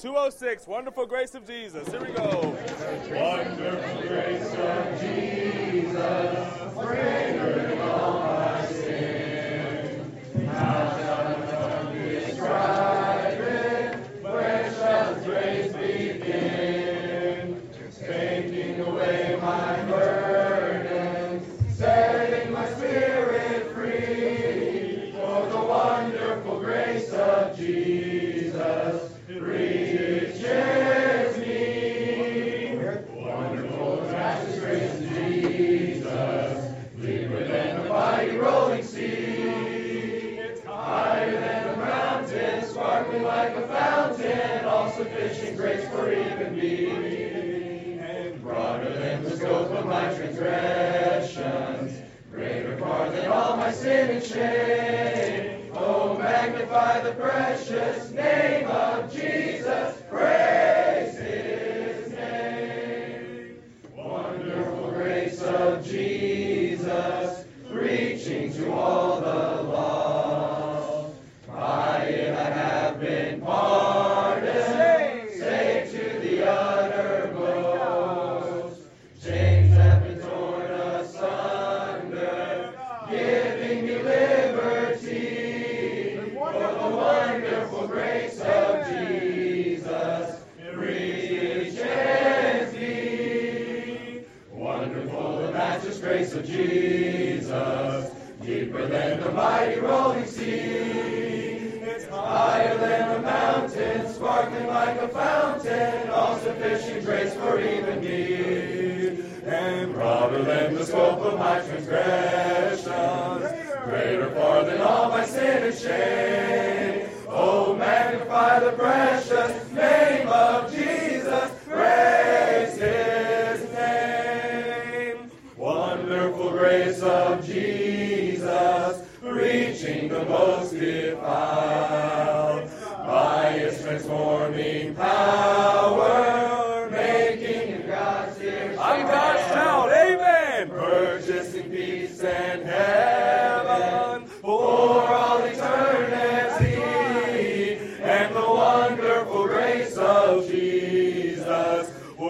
206, Wonderful Grace of Jesus. Here we go. Wonderful grace of Jesus, greater than all my sin. How shall I describe it? Where shall His grace begin? Taking away my burdens, setting my spirit free. For the wonderful grace of Jesus reaches me. Wonderful, matchless grace of Jesus, deeper than the mighty rolling sea. It's higher than a mountain, sparkling like a fountain, all sufficient grace for even me. And broader than the scope of my transgressions, greater far than all my sin and shame. Oh, magnify the precious name of Jesus, praise His name. Wonderful grace of Jesus, reaching to all the lost. By it I have been pardoned, saved to the uttermost. Chains have been torn asunder, giving me liberty. For the wonderful grace of Jesus reaches me. Wonderful, the matchless grace of Jesus, deeper than the mighty rolling sea. It's higher than a mountain, sparkling like a fountain, all sufficient grace for even me. And broader than the scope of my transgressions, greater far than all my sin and shame. Oh, magnify the precious name of Jesus, praise His name. Wonderful grace of Jesus, reaching the most defiled. By His transforming power, making Him God's dear child. I'm God's child, amen. Purchasing peace and heaven for all eternity. And the wonderful grace of Jesus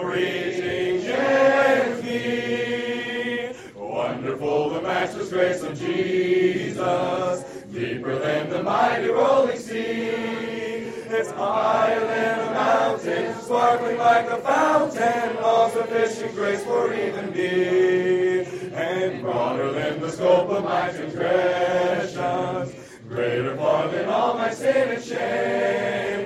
reaches me. Wonderful, the matchless grace of Jesus, deeper than the mighty rolling sea. It's higher than a mountain, sparkling like a fountain, all sufficient grace for even me. And broader than the scope of my transgressions, greater far than all my sin and shame.